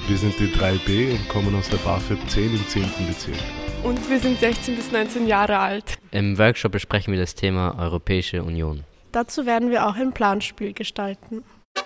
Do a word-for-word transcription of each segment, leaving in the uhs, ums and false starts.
Wir sind die drei B und kommen aus der BAföG zehn im zehnten Bezirk. Und wir sind sechzehn bis neunzehn Jahre alt. Im Workshop besprechen wir das Thema Europäische Union. Dazu werden wir auch ein Planspiel gestalten.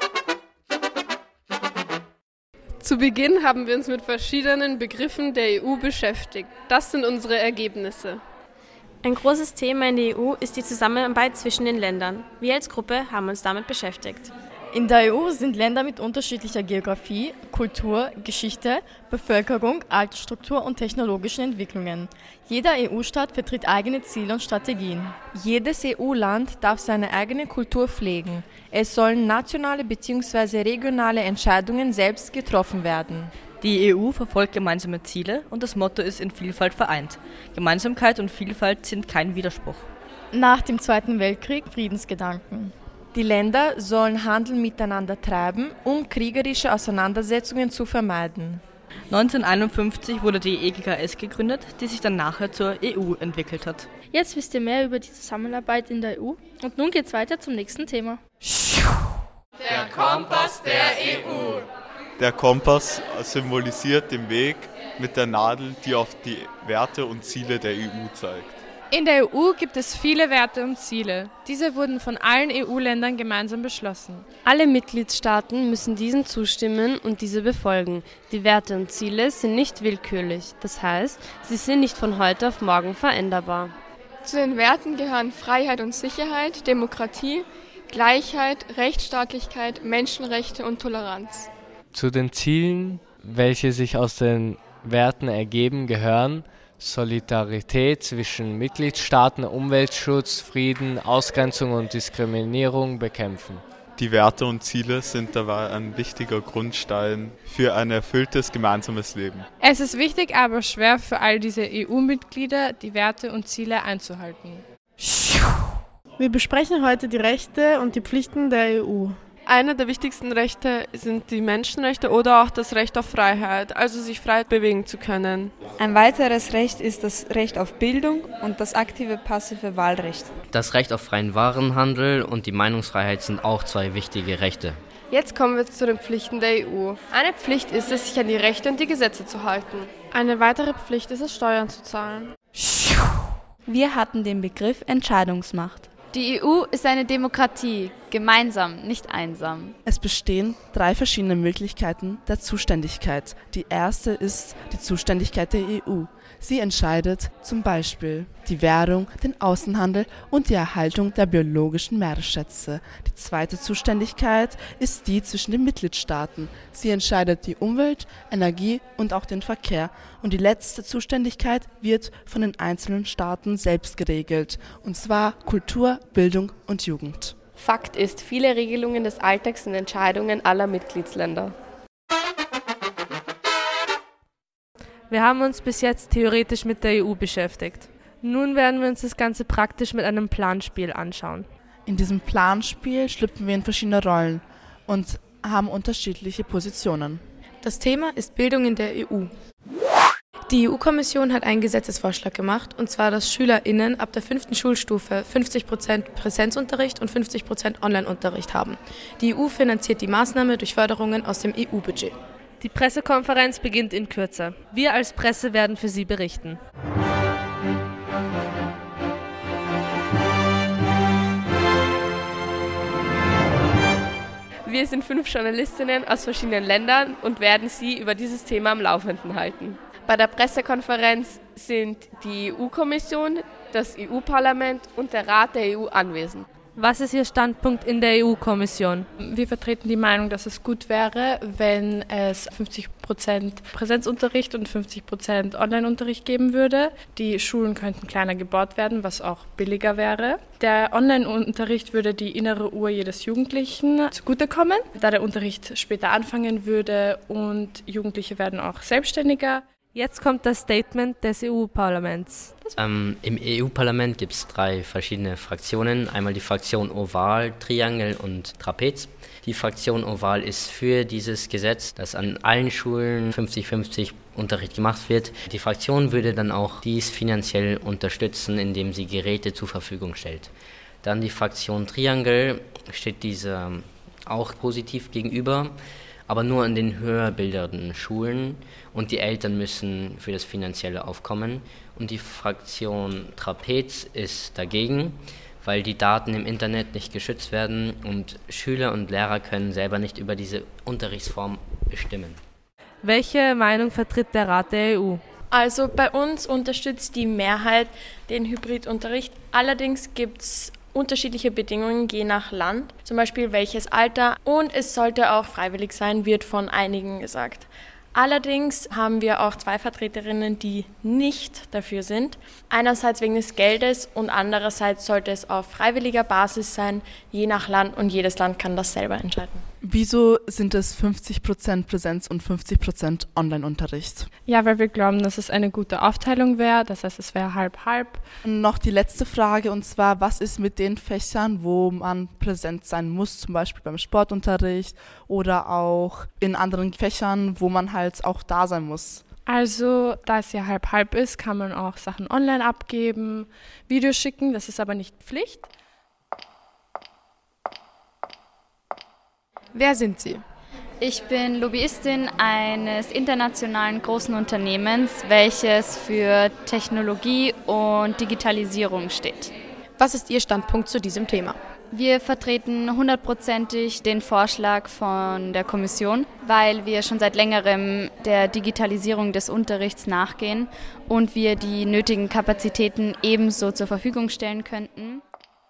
Zu Beginn haben wir uns mit verschiedenen Begriffen der E U beschäftigt. Das sind unsere Ergebnisse. Ein großes Thema in der E U ist die Zusammenarbeit zwischen den Ländern. Wir als Gruppe haben uns damit beschäftigt. In der E U sind Länder mit unterschiedlicher Geografie, Kultur, Geschichte, Bevölkerung, Altersstruktur und technologischen Entwicklungen. Jeder E U-Staat vertritt eigene Ziele und Strategien. Jedes E U-Land darf seine eigene Kultur pflegen. Es sollen nationale bzw. regionale Entscheidungen selbst getroffen werden. Die E U verfolgt gemeinsame Ziele und das Motto ist in Vielfalt vereint. Gemeinsamkeit und Vielfalt sind kein Widerspruch. Nach dem Zweiten Weltkrieg Friedensgedanken. Die Länder sollen Handel miteinander treiben, um kriegerische Auseinandersetzungen zu vermeiden. neunzehnhunderteinundfünfzig wurde die E G K S gegründet, die sich dann nachher zur E U entwickelt hat. Jetzt wisst ihr mehr über die Zusammenarbeit in der E U und nun geht's weiter zum nächsten Thema. Der Kompass der E U. Der Kompass symbolisiert den Weg mit der Nadel, die auf die Werte und Ziele der E U zeigt. In der E U gibt es viele Werte und Ziele. Diese wurden von allen E U-Ländern gemeinsam beschlossen. Alle Mitgliedstaaten müssen diesen zustimmen und diese befolgen. Die Werte und Ziele sind nicht willkürlich. Das heißt, sie sind nicht von heute auf morgen veränderbar. Zu den Werten gehören Freiheit und Sicherheit, Demokratie, Gleichheit, Rechtsstaatlichkeit, Menschenrechte und Toleranz. Zu den Zielen, welche sich aus den Werten ergeben, gehören Solidarität zwischen Mitgliedstaaten, Umweltschutz, Frieden, Ausgrenzung und Diskriminierung bekämpfen. Die Werte und Ziele sind dabei ein wichtiger Grundstein für ein erfülltes gemeinsames Leben. Es ist wichtig, aber schwer für all diese E U-Mitglieder, die Werte und Ziele einzuhalten. Wir besprechen heute die Rechte und die Pflichten der E U. Eine der wichtigsten Rechte sind die Menschenrechte oder auch das Recht auf Freiheit, also sich frei bewegen zu können. Ein weiteres Recht ist das Recht auf Bildung und das aktive passive Wahlrecht. Das Recht auf freien Warenhandel und die Meinungsfreiheit sind auch zwei wichtige Rechte. Jetzt kommen wir zu den Pflichten der E U. Eine Pflicht ist es, sich an die Rechte und die Gesetze zu halten. Eine weitere Pflicht ist es, Steuern zu zahlen. Wir hatten den Begriff Entscheidungsmacht. Die E U ist eine Demokratie, gemeinsam, nicht einsam. Es bestehen drei verschiedene Möglichkeiten der Zuständigkeit. Die erste ist die Zuständigkeit der E U. Sie entscheidet zum Beispiel die Währung, den Außenhandel und die Erhaltung der biologischen Meeresschätze. Die zweite Zuständigkeit ist die zwischen den Mitgliedstaaten. Sie entscheidet die Umwelt, Energie und auch den Verkehr. Und die letzte Zuständigkeit wird von den einzelnen Staaten selbst geregelt, und zwar Kultur, Bildung und Jugend. Fakt ist, viele Regelungen des Alltags sind Entscheidungen aller Mitgliedsländer. Wir haben uns bis jetzt theoretisch mit der E U beschäftigt. Nun werden wir uns das Ganze praktisch mit einem Planspiel anschauen. In diesem Planspiel schlüpfen wir in verschiedene Rollen und haben unterschiedliche Positionen. Das Thema ist Bildung in der E U. Die E U-Kommission hat einen Gesetzesvorschlag gemacht, und zwar, dass SchülerInnen ab der fünften Schulstufe fünfzig Prozent Präsenzunterricht und fünfzig Prozent Online-Unterricht haben. Die E U finanziert die Maßnahme durch Förderungen aus dem E U-Budget. Die Pressekonferenz beginnt in Kürze. Wir als Presse werden für Sie berichten. Wir sind fünf Journalistinnen aus verschiedenen Ländern und werden Sie über dieses Thema am Laufenden halten. Bei der Pressekonferenz sind die E U-Kommission, das E U-Parlament und der Rat der E U anwesend. Was ist Ihr Standpunkt in der E U-Kommission? Wir vertreten die Meinung, dass es gut wäre, wenn es fünfzig Prozent Präsenzunterricht und fünfzig Prozent Online-Unterricht geben würde. Die Schulen könnten kleiner gebaut werden, was auch billiger wäre. Der Online-Unterricht würde die innere Uhr jedes Jugendlichen zugutekommen, da der Unterricht später anfangen würde und Jugendliche werden auch selbstständiger. Jetzt kommt das Statement des E U-Parlaments. Ähm, Im E U-Parlament gibt es drei verschiedene Fraktionen. Einmal die Fraktion Oval, Triangel und Trapez. Die Fraktion Oval ist für dieses Gesetz, dass an allen Schulen fünfzig fünfzig Unterricht gemacht wird. Die Fraktion würde dann auch dies finanziell unterstützen, indem sie Geräte zur Verfügung stellt. Dann die Fraktion Triangel steht dieser auch positiv gegenüber. aber nur an den höher bildenden Schulen und die Eltern müssen für das finanzielle aufkommen. Und die Fraktion Trapez ist dagegen, weil die Daten im Internet nicht geschützt werden und Schüler und Lehrer können selber nicht über diese Unterrichtsform bestimmen. Welche Meinung vertritt der Rat der E U? Also bei uns unterstützt die Mehrheit den Hybridunterricht. Allerdings gibt es unterschiedliche Bedingungen je nach Land, zum Beispiel welches Alter, und es sollte auch freiwillig sein, wird von einigen gesagt. Allerdings haben wir auch zwei Vertreterinnen, die nicht dafür sind. Einerseits wegen des Geldes und andererseits sollte es auf freiwilliger Basis sein, je nach Land, und jedes Land kann das selber entscheiden. Wieso sind es fünfzig Prozent Präsenz und fünfzig Prozent Online-Unterricht? Ja, weil wir glauben, dass es eine gute Aufteilung wäre, das heißt, es wäre halb-halb. Und noch die letzte Frage, und zwar, was ist mit den Fächern, wo man präsent sein muss, zum Beispiel beim Sportunterricht oder auch in anderen Fächern, wo man halt auch da sein muss? Also, da es ja halb-halb ist, kann man auch Sachen online abgeben, Videos schicken, das ist aber nicht Pflicht. Wer sind Sie? Ich bin Lobbyistin eines internationalen großen Unternehmens, welches für Technologie und Digitalisierung steht. Was ist Ihr Standpunkt zu diesem Thema? Wir vertreten hundertprozentig den Vorschlag von der Kommission, weil wir schon seit längerem der Digitalisierung des Unterrichts nachgehen und wir die nötigen Kapazitäten ebenso zur Verfügung stellen könnten.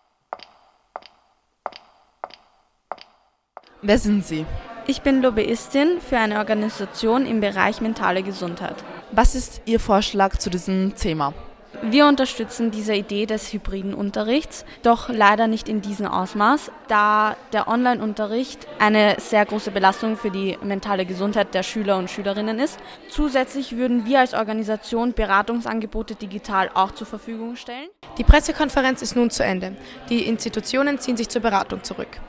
Wer sind Sie? Ich bin Lobbyistin für eine Organisation im Bereich mentale Gesundheit. Was ist Ihr Vorschlag zu diesem Thema? Wir unterstützen diese Idee des hybriden Unterrichts, doch leider nicht in diesem Ausmaß, da der Online-Unterricht eine sehr große Belastung für die mentale Gesundheit der Schüler und Schülerinnen ist. Zusätzlich würden wir als Organisation Beratungsangebote digital auch zur Verfügung stellen. Die Pressekonferenz ist nun zu Ende. Die Institutionen ziehen sich zur Beratung zurück.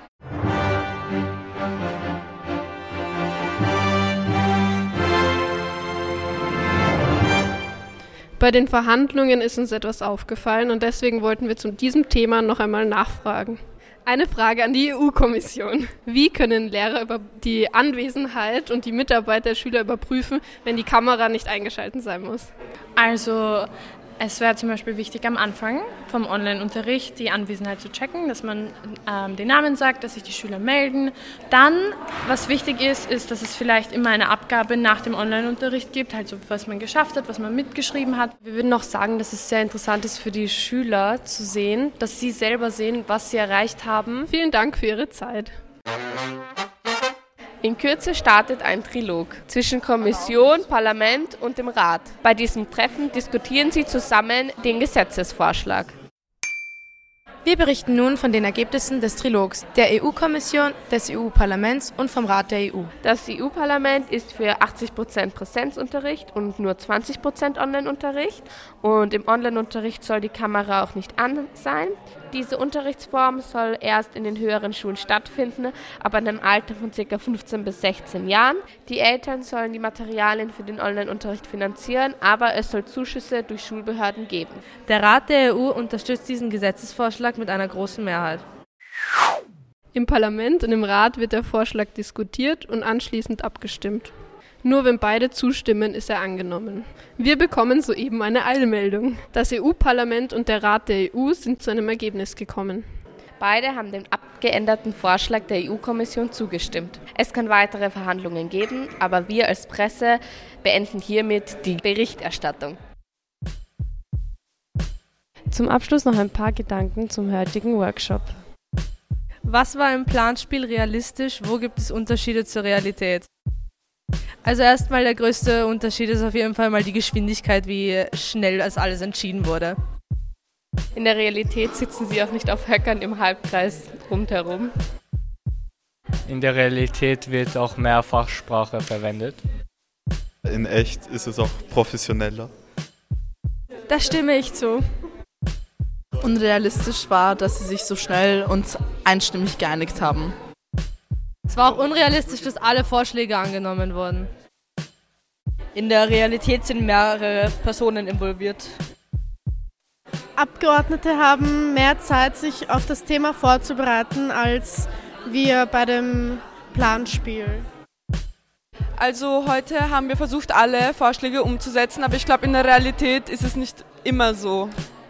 Bei den Verhandlungen ist uns etwas aufgefallen und deswegen wollten wir zu diesem Thema noch einmal nachfragen. Eine Frage an die E U-Kommission. Wie können Lehrer über die Anwesenheit und die Mitarbeit der Schüler überprüfen, wenn die Kamera nicht eingeschaltet sein muss? Also es wäre zum Beispiel wichtig, am Anfang vom Online-Unterricht die Anwesenheit zu checken, dass man ähm, den Namen sagt, dass sich die Schüler melden. Dann, was wichtig ist, ist, dass es vielleicht immer eine Abgabe nach dem Online-Unterricht gibt, also was man geschafft hat, was man mitgeschrieben hat. Wir würden noch sagen, dass es sehr interessant ist für die Schüler zu sehen, dass sie selber sehen, was sie erreicht haben. Vielen Dank für Ihre Zeit. In Kürze startet ein Trilog zwischen Kommission, Parlament und dem Rat. Bei diesem Treffen diskutieren sie zusammen den Gesetzesvorschlag. Wir berichten nun von den Ergebnissen des Trilogs der E U-Kommission, des E U-Parlaments und vom Rat der E U. Das E U-Parlament ist für achtzig Prozent Präsenzunterricht und nur zwanzig Prozent Online-Unterricht. Und im Online-Unterricht soll die Kamera auch nicht an sein. Diese Unterrichtsform soll erst in den höheren Schulen stattfinden, aber in einem Alter von ca. fünfzehn bis sechzehn Jahren. Die Eltern sollen die Materialien für den Online-Unterricht finanzieren, aber es soll Zuschüsse durch Schulbehörden geben. Der Rat der E U unterstützt diesen Gesetzesvorschlag mit einer großen Mehrheit. Im Parlament und im Rat wird der Vorschlag diskutiert und anschließend abgestimmt. Nur wenn beide zustimmen, ist er angenommen. Wir bekommen soeben eine Eilmeldung. Das E U-Parlament und der Rat der E U sind zu einem Ergebnis gekommen. Beide haben dem abgeänderten Vorschlag der E U-Kommission zugestimmt. Es kann weitere Verhandlungen geben, aber wir als Presse beenden hiermit die Berichterstattung. Zum Abschluss noch ein paar Gedanken zum heutigen Workshop. Was war im Planspiel realistisch? Wo gibt es Unterschiede zur Realität? Also erstmal der größte Unterschied ist auf jeden Fall mal die Geschwindigkeit, wie schnell das alles entschieden wurde. In der Realität sitzen sie auch nicht auf Höckern im Halbkreis rundherum. In der Realität wird auch Mehrfachsprache verwendet. In echt ist es auch professioneller. Da stimme ich zu. Unrealistisch war, dass sie sich so schnell und einstimmig geeinigt haben. Es war auch unrealistisch, dass alle Vorschläge angenommen wurden. In der Realität sind mehrere Personen involviert. Abgeordnete haben mehr Zeit, sich auf das Thema vorzubereiten, als wir bei dem Planspiel. Also heute haben wir versucht, alle Vorschläge umzusetzen, aber ich glaube, in der Realität ist es nicht immer so.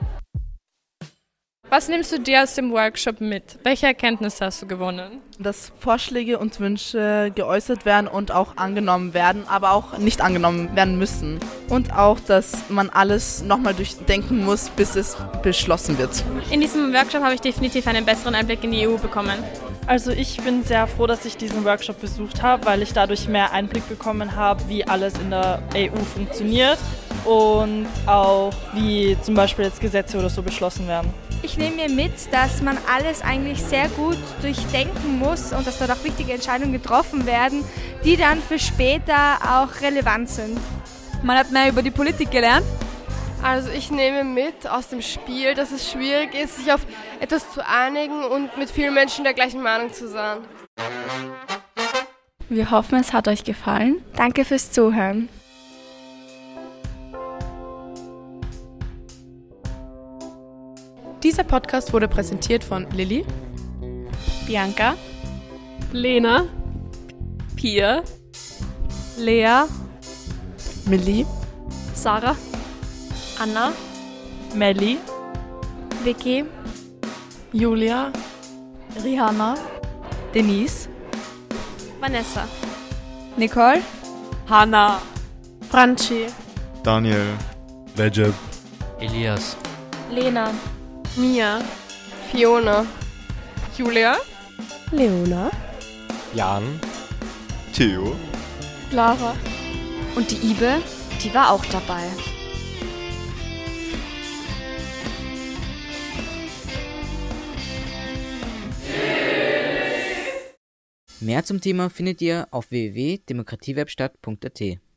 Was nimmst du dir aus dem Workshop mit? Welche Erkenntnisse hast du gewonnen? Dass Vorschläge und Wünsche geäußert werden und auch angenommen werden, aber auch nicht angenommen werden müssen. Und auch, dass man alles nochmal durchdenken muss, bis es beschlossen wird. In diesem Workshop habe ich definitiv einen besseren Einblick in die E U bekommen. Also ich bin sehr froh, dass ich diesen Workshop besucht habe, weil ich dadurch mehr Einblick bekommen habe, wie alles in der E U funktioniert und auch wie zum Beispiel jetzt Gesetze oder so beschlossen werden. Ich nehme mir mit, dass man alles eigentlich sehr gut durchdenken muss und dass dort auch wichtige Entscheidungen getroffen werden, die dann für später auch relevant sind. Man hat mehr über die Politik gelernt. Also ich nehme mit aus dem Spiel, dass es schwierig ist, sich auf etwas zu einigen und mit vielen Menschen der gleichen Meinung zu sein. Wir hoffen, es hat euch gefallen. Danke fürs Zuhören. Dieser Podcast wurde präsentiert von Lilly, Bianca, Lena, Pia, Lea, Millie, Sarah, Anna, Melli, Vicky, Julia, Rihanna, Denise, Vanessa, Nicole, Hannah, Franci, Daniel, Recep, Elias, Lena, Mia, Fiona, Julia, Leona, Jan, Theo, Lara. Und die Ibe, die war auch dabei. Mehr zum Thema findet ihr auf w w w punkt demokratiewebstadt punkt a t.